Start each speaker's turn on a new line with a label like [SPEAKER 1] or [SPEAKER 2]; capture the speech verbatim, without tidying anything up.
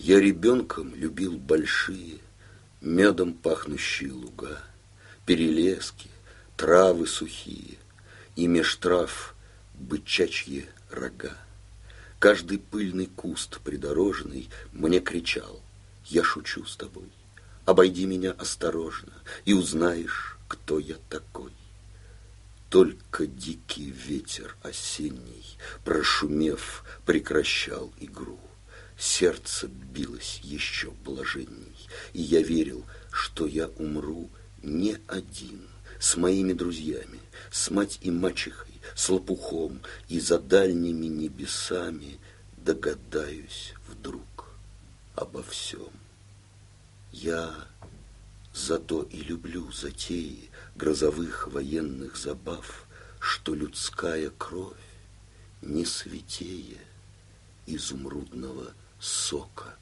[SPEAKER 1] Я ребенком любил большие, медом пахнущие луга, перелески, травы сухие, и меж трав бычачьи рога. Каждый пыльный куст придорожный мне кричал: я шучу с тобой, обойди меня осторожно, и узнаешь, кто я такой. Только дикий ветер осенний, прошумев, прекращал игру. Сердце билось еще блаженней, и я верил, что я умру не один, с моими друзьями, с мать и мачехой, с лопухом, и за дальними небесами догадаюсь вдруг обо всем. Я зато и люблю затеи грозовых военных забав, что людская кровь не святее изумрудного сока